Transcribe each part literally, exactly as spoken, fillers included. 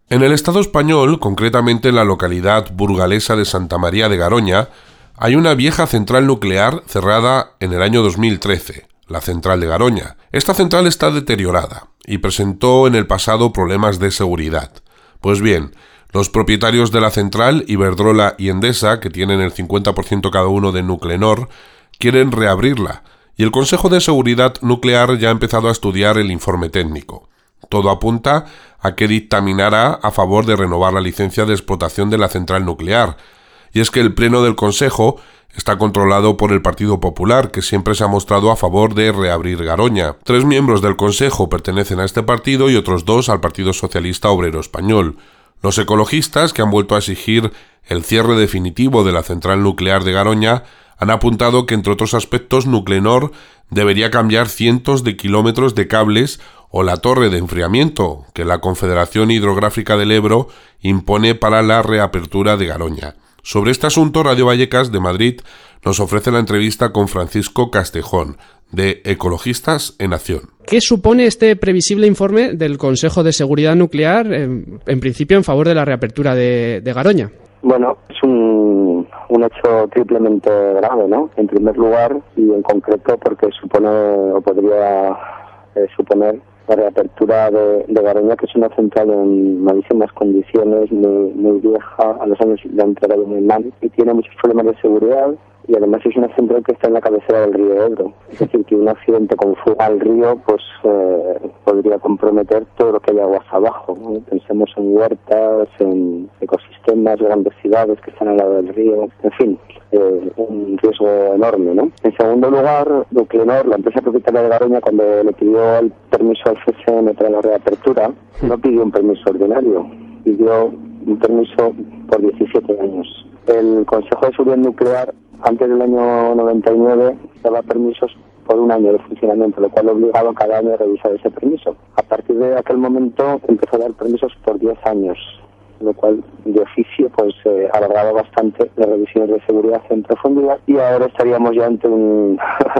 En el Estado español, concretamente en la localidad burgalesa de Santa María de Garoña, hay una vieja central nuclear cerrada en el año dos mil trece, la central de Garoña. Esta central está deteriorada y presentó en el pasado problemas de seguridad. Pues bien, los propietarios de la central, Iberdrola y Endesa, que tienen el cincuenta por ciento cada uno de Nuclenor, quieren reabrirla, y el Consejo de Seguridad Nuclear ya ha empezado a estudiar el informe técnico. Todo apunta a que dictaminará a favor de renovar la licencia de explotación de la central nuclear. Y es que el Pleno del Consejo está controlado por el Partido Popular, que siempre se ha mostrado a favor de reabrir Garoña. Tres miembros del Consejo pertenecen a este partido y otros dos al Partido Socialista Obrero Español. Los ecologistas, que han vuelto a exigir el cierre definitivo de la central nuclear de Garoña, han apuntado que, entre otros aspectos, Nuclenor debería cambiar cientos de kilómetros de cables o la torre de enfriamiento que la Confederación Hidrográfica del Ebro impone para la reapertura de Garoña. Sobre este asunto, Radio Vallecas de Madrid nos ofrece la entrevista con Francisco Castejón, de Ecologistas en Acción. ¿Qué supone este previsible informe del Consejo de Seguridad Nuclear, en, en principio en favor de la reapertura de, de Garoña? Bueno, es un, un hecho triplemente grave, ¿no? En primer lugar, y en concreto porque supone o podría eh, suponer la reapertura de, de Garoña, que es una central en malísimas condiciones, muy, muy vieja, a los años le han entregado muy mal y tiene muchos problemas de seguridad, y además es una central que está en la cabecera del río Ebro. Es decir, que un accidente con fuga al río pues eh, podría comprometer todo lo que hay aguas abajo, ¿no? Pensemos en huertas, en ecosistemas, grandes ciudades que están al lado del río, en fin, eh, un riesgo enorme, ¿no? En segundo lugar, Nuclenor, la empresa propietaria de Garoña, cuando le pidió el permiso al C S N para la reapertura, no pidió un permiso ordinario, pidió un permiso por diecisiete años. El Consejo de Seguridad Nuclear, antes del año noventa y nueve, daba permisos por un año de funcionamiento, lo cual obligaba cada año a revisar ese permiso. A partir de aquel momento empezó a dar permisos por diez años, lo cual de oficio pues eh, alargaba bastante las revisiones de seguridad en profundidad, y ahora estaríamos ya ante un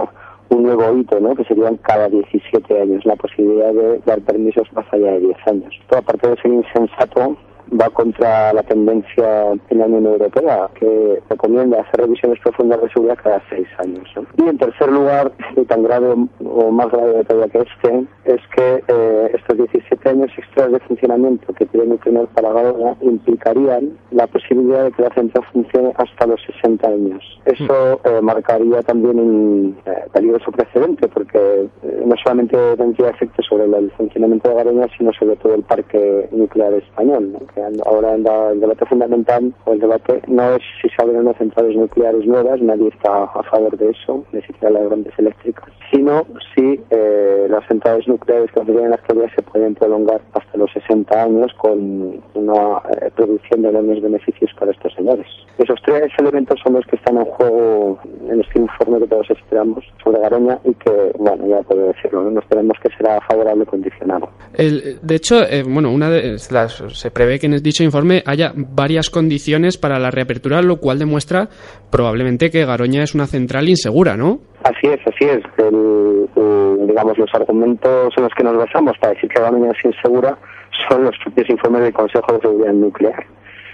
un nuevo hito, ¿no? Que serían cada diecisiete años, la posibilidad de dar permisos más allá de diez años. Todo, aparte de ser insensato, va contra la tendencia en la Unión Europea, que recomienda hacer revisiones profundas de seguridad cada seis años, ¿no? Y en tercer lugar, y tan grave o más grave todavía que este, es que eh, estos diecisiete años extras de funcionamiento que tiene Nuclenor para Garoña implicarían la posibilidad de que la central funcione hasta los sesenta años. Eso eh, marcaría también un eh, peligroso precedente, porque eh, no solamente tendría efectos sobre el, el funcionamiento de Garoña, sino sobre todo el parque nuclear español, ¿no? Que ahora anda el debate fundamental, o el debate no es si se abren unas centrales nucleares nuevas, nadie está a favor de eso, ni siquiera las grandes eléctricas, sino si eh, las centrales nucleares que tienen en la actualidad se pueden prolongar hasta los sesenta años con una eh, producción de enormes beneficios para estos señores. Esos tres elementos son los que están en juego en este informe que todos esperamos sobre Garoña, y que, bueno, ya puedo decirlo, ¿no? Nos esperemos que será favorable condicionado. El, de hecho, eh, bueno, una de las, se prevé que en dicho informe haya varias condiciones para la reapertura, lo cual demuestra probablemente que Garoña es una central insegura, ¿no? Así es, así es. El, el, digamos, los argumentos en los que nos basamos para decir que Garoña es insegura son los propios informes del Consejo de Seguridad Nuclear,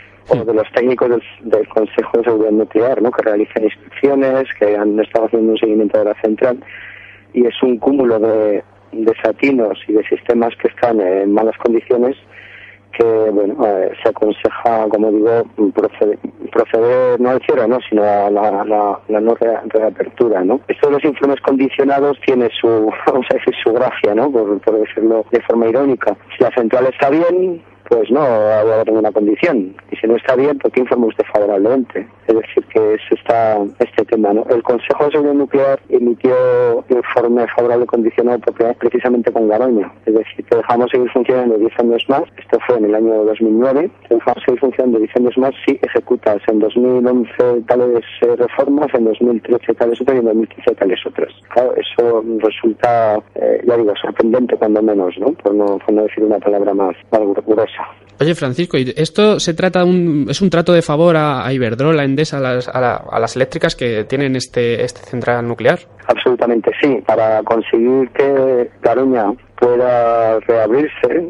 o de los técnicos del, del Consejo de Seguridad Nuclear, ¿no? Que realizan inspecciones, que han estado haciendo un seguimiento de la central, y es un cúmulo de, de satinos y de sistemas que están en malas condiciones, que, bueno, eh, se aconseja, como digo, proceder, proceder no al cierre, ¿no? Sino a la, la, la no re, reapertura, ¿no? Esto de los informes condicionados tiene su, vamos a decir, su gracia, ¿no? Por, por decirlo de forma irónica. Si la central está bien, pues no va a haber ninguna condición. Y si no está bien, ¿por qué informa usted favorablemente? Es decir, que es esta, este tema, ¿no? El Consejo de Seguridad Nuclear emitió informe favorable condicionado precisamente con Garoña. Es decir, que dejamos seguir funcionando diez años más. Esto fue en el año dos mil nueve. Dejamos seguir funcionando diez años más si ejecutas en dos mil once tales eh, reformas, en dos mil trece tales otras y en dos mil quince tales otras. Claro, eso resulta, eh, ya digo, sorprendente cuando menos, ¿no? Por no, por no decir una palabra más, más gruesa. Oye, Francisco, ¿y esto se trata un, es un trato de favor a, a Iberdrola, a Endesa, a las, a, la, a las eléctricas que tienen este, este central nuclear? Absolutamente sí. Para conseguir que Garoña pueda reabrirse,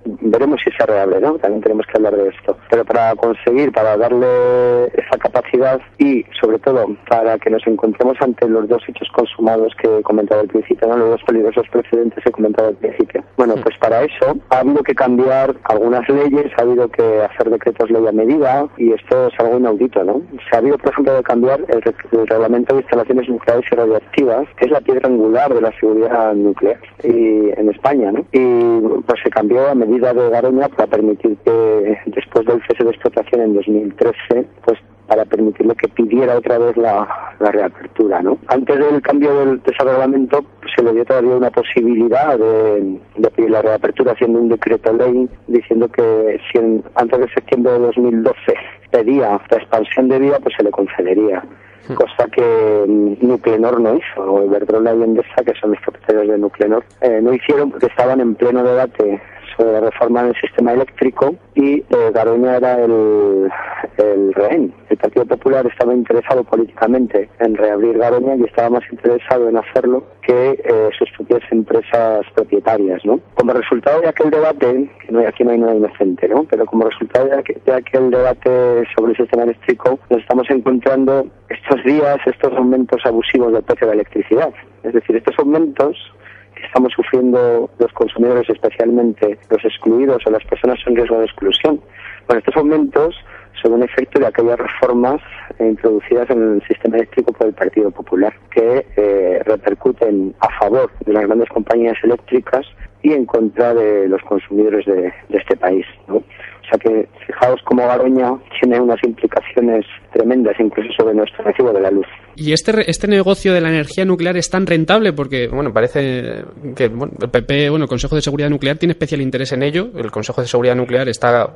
veremos si es reable, ¿no? También tenemos que hablar de esto. Pero para conseguir, para darle esa capacidad y, sobre todo, para que nos encontremos ante los dos hechos consumados que he comentado al principio, ¿no? Los dos peligrosos precedentes que he comentado al principio. Bueno, pues para eso ha habido que cambiar algunas leyes, ha habido que hacer decretos ley a medida, y esto es algo inaudito, ¿no? Se ha habido, por ejemplo, de cambiar el, el reglamento de instalaciones nucleares y radioactivas, que es la piedra angular de la seguridad nuclear y en España, ¿no? Y pues se cambió a medida de Garoña para permitir que, después del cese de explotación en dos mil trece, pues para permitirle que pidiera otra vez la, la reapertura, ¿no? Antes del cambio del, de ese reglamento, pues, se le dio todavía una posibilidad de, de pedir la reapertura haciendo un decreto ley diciendo que si en, antes de septiembre de dos mil doce pedía la expansión de vía, pues se le concedería. Cosa que Nuclenor no hizo, o Iberdrola y Endesa, que son los propietarios de Nuclenor, eh, no hicieron porque estaban en pleno debate sobre la reforma del sistema eléctrico y eh, Garoña era el, el rehén. El Partido Popular estaba interesado políticamente en reabrir Garoña y estaba más interesado en hacerlo que eh, sus propias empresas propietarias, ¿no? Como resultado de aquel debate, que no hay, aquí no hay nada inocente, ¿no? Pero como resultado de aquel, de aquel debate sobre el sistema eléctrico, nos estamos encontrando estos días estos aumentos abusivos del precio de la electricidad. Es decir, estos aumentos que estamos sufriendo los consumidores, especialmente los excluidos o las personas en riesgo de exclusión. Bueno, estos aumentos son un efecto de aquellas reformas eh, introducidas en el sistema eléctrico por el Partido Popular, que eh, repercuten a favor de las grandes compañías eléctricas y en contra de los consumidores de, de este país, ¿no? O sea que fijaos cómo Garoña tiene unas implicaciones tremendas incluso sobre nuestro recibo de la luz. Y este este negocio de la energía nuclear es tan rentable porque, bueno, parece que bueno, el P P, bueno, el Consejo de Seguridad Nuclear tiene especial interés en ello. El Consejo de Seguridad Nuclear está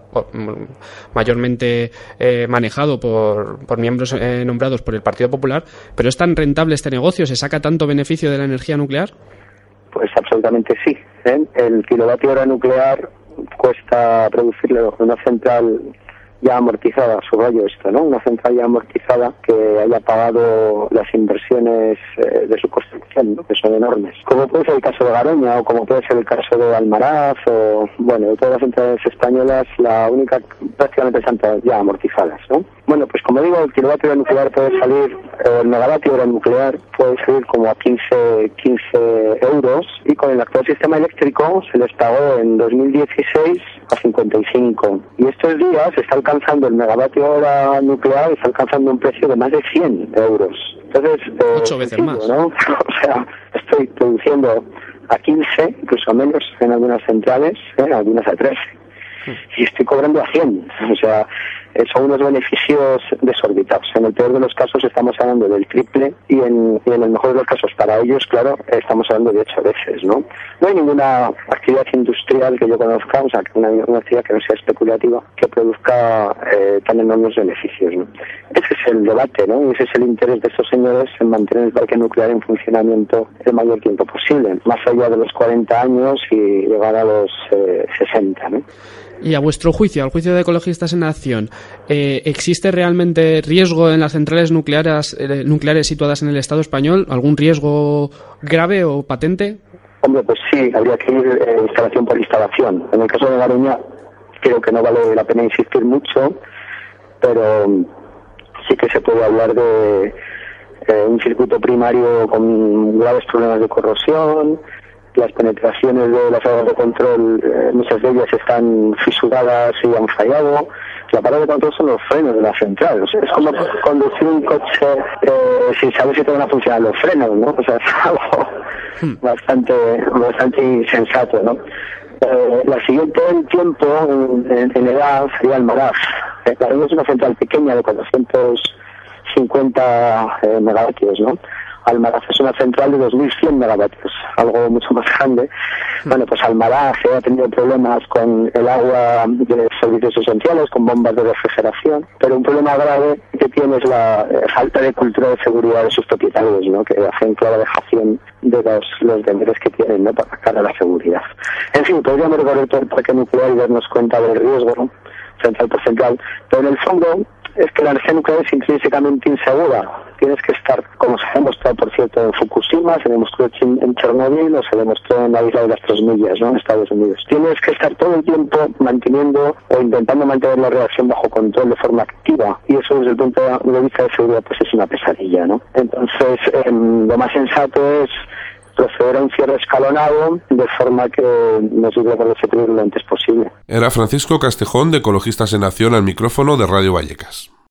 mayormente eh, manejado por, por miembros eh, nombrados por el Partido Popular, pero ¿es tan rentable este negocio? ¿Se saca tanto beneficio de la energía nuclear? Pues absolutamente sí, ¿eh? El kilovatio hora nuclear cuesta producirlo en una central ya amortizada, subrayo esto, ¿no? Una central ya amortizada que haya pagado las inversiones eh, de su construcción, ¿no? Que son enormes. Como puede ser el caso de Garoña o como puede ser el caso de Almaraz o, bueno, de todas las centrales españolas, la única prácticamente están ya amortizadas, ¿no? Bueno, pues como digo, el kilovatio nuclear puede salir, eh, el megavatio hora nuclear puede salir como a quince, quince euros y con el actual sistema eléctrico se les pagó en dos mil dieciséis a cincuenta y cinco. Y estos días está alcanzando el megavatio hora nuclear, está alcanzando un precio de más de cien euros. Entonces, eh, ocho veces sentido, más, ¿no? O sea, estoy produciendo a quince, incluso menos en algunas centrales, ¿eh? Algunas a trece. Y estoy cobrando a cien. O sea, eh, son unos beneficios desorbitados. En el peor de los casos estamos hablando del triple y en, y en el mejor de los casos para ellos, claro, estamos hablando de ocho veces, ¿no? No hay ninguna actividad industrial que yo conozca, o sea, una, una actividad que no sea especulativa, que produzca eh, tan enormes beneficios, ¿no? Ese es el debate, ¿no? Y ese es el interés de estos señores en mantener el parque nuclear en funcionamiento el mayor tiempo posible, más allá de los cuarenta años y llegar a los eh, sesenta, ¿no? Y a vuestro juicio, al juicio de Ecologistas en Acción, eh, ¿existe realmente riesgo en las centrales nucleares, eh, nucleares situadas en el Estado español? ¿Algún riesgo grave o patente? Hombre, pues sí, habría que ir eh, instalación por instalación. En el caso de Garoña creo que no vale la pena insistir mucho, pero sí que se puede hablar de eh, un circuito primario con graves problemas de corrosión. Las penetraciones de las aguas de control, eh, muchas de ellas están fisuradas y han fallado. La parada de control son los frenos de la central. O sea, es como conducir un coche eh, sin saber si te van a funcionar los frenos, ¿no? O sea, es algo bastante, bastante insensato, ¿no? Eh, la siguiente en tiempo, en, en edad, sería Almaraz. Eh, claro, es una central pequeña de cuatrocientos cincuenta eh, megavatios, ¿no? Almaraz es una central de dos mil cien megavatios, algo mucho más grande. Bueno, pues Almaraz ha tenido problemas con el agua de servicios esenciales, con bombas de refrigeración, pero un problema grave que tiene es la eh, falta de cultura de seguridad de sus propietarios, ¿no? Que hacen clara dejación de los, los deberes que tienen, ¿no? Para cara a la seguridad. En fin, podríamos recorrer todo el parque nuclear y darnos cuenta del riesgo, ¿no? Central por central, pero en el fondo es que la energía nuclear es intrínsecamente insegura. Tienes que estar, como se ha demostrado, por cierto, en Fukushima, se demostró en Chernobyl o se demostró en la isla de las Tres Millas, ¿no?, en Estados Unidos. Tienes que estar todo el tiempo manteniendo o intentando mantener la reacción bajo control de forma activa, y eso desde el punto de vista de seguridad pues es una pesadilla, ¿no? Entonces, eh, lo más sensato es proceder a un cierre escalonado de forma que nos lleve a poder lo antes posible. Era Francisco Castejón, de Ecologistas en Acción, al micrófono de Radio Vallecas.